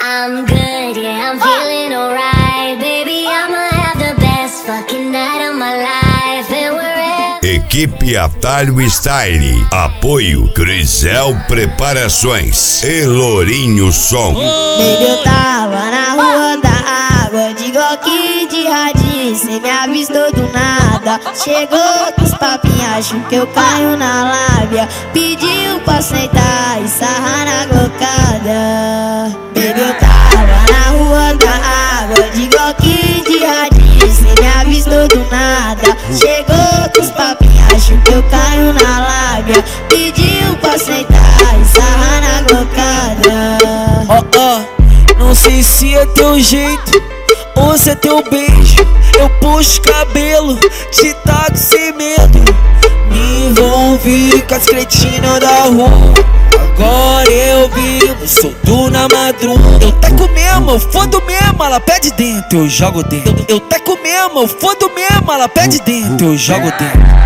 I'm good, yeah, I'm feeling alright. Baby, I'ma have the best fucking night of my life. And we're Equipe Atalho Style. Apoio Crisel Preparações e Lourinho Som. Baby, eu tava na rua da água, de Glock de radinho, cê me avistou do nada. Chegou com os papinhos, acho que eu caio na lábia. Pediu pra sentar e sarrar na glocada. Baby, eu tava na rua da água, de Glock de radinho, cê me avistou do nada. Chegou com os papinhos, acho que eu caio na lábia. Pediu pra sentar e sarrar na glocada. Não sei se é teu jeito ou se é teu beijo. Eu puxo cabelo, te taco sem medo. Me envolvi com as cretinas da rua. Agora eu vivo, solto na madruga. Eu taco mesmo, eu fodo mesmo, ela pede dentro, eu jogo dentro. Eu taco mesmo, eu fodo mesmo, ela pede dentro, eu jogo dentro.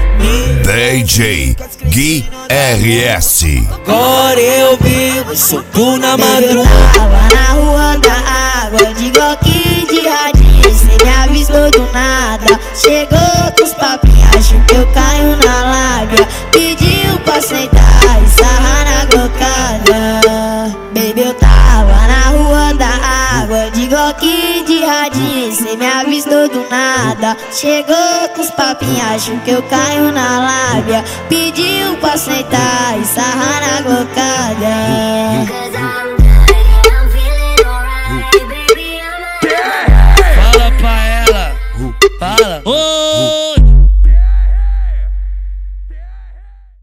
DJ Gui RS. Agora eu vivo, solto na madruga. Tava na rua da água, de Glock de radinho, cê me avistou do nada. Chegou com os papinhos, acho que eu caio na lábia. Pediu pra sentar e sarrar na glocada. Baby, eu tava na rua da água, de Glock de radinho, cê me avistou do nada. Chegou com os papinhos, acho que eu caio na lábia. Pediu pra sentar e sarrar na glocada.